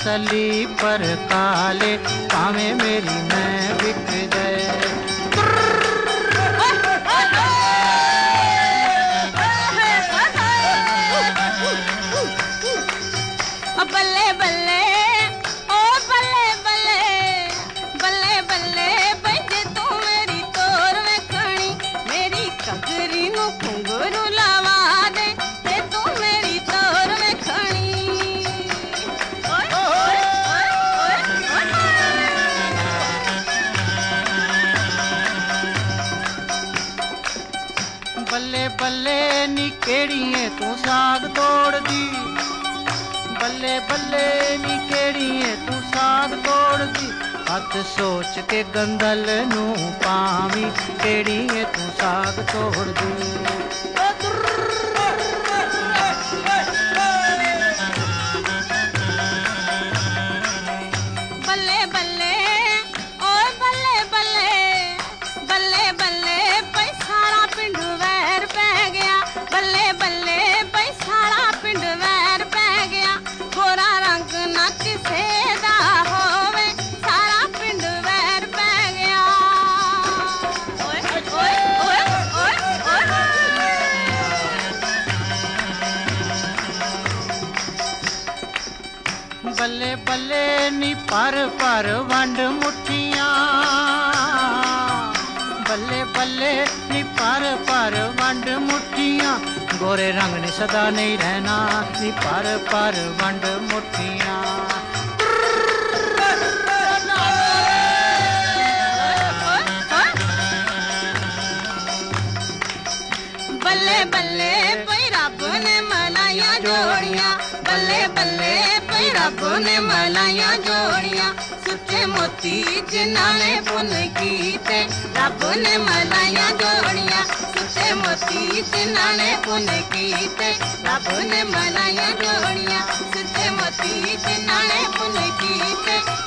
तसली पर काले पावे मेरी मैं बिक जाए। बल्ले बल्ले ओ बल्ले बल्ले बल्ले बल्ले बजे तू मेरी तोर में खणी मेरी कगरी नु घुंघरू लावा दे ते तू मेरी तोर में खणी। ओए ओए ओए बल्ले बल्ले नी केड़िए तू साग तोड़ दी, बल्ले बल्ले नी केड़िए तू साग तोड़ दी। हथ सोच के गंदल नू पावी केड़िए तू साग तोड़ दी। बल्ले बल्ले ओ बल्ले बल्ले बल्ले बल्ले पई सारा पिंड वैर पै गया। बल्ले बल्ले पई सारा पिंड वैर पै गया। गोरा रंग ना किसे दा होवे सारा पिंड वैर पै गया। ओए ओए ओए ओए बल्ले बल्ले नी पर वंड मुठियां, बल्ले बल्ले नी पर वंड मुठियां। गोरे रंग ने सदा नहीं रहना नी पर वंड मुठियां। बल्ले बल्ले पई रब ने मलाइया जोड़ियां। बल्ले बल्ले पई रब ने मलाइया जोड़ियां। सुच्चे मोती जिन्हां ने पुन कीते रब ने मलाइया जोड़ियां। सुच्चे मोती जिन्हां ने पुन कीते रब ने मलाइया जोड़ियां। सुच्चे मोती जिन्हां ने पुन कीते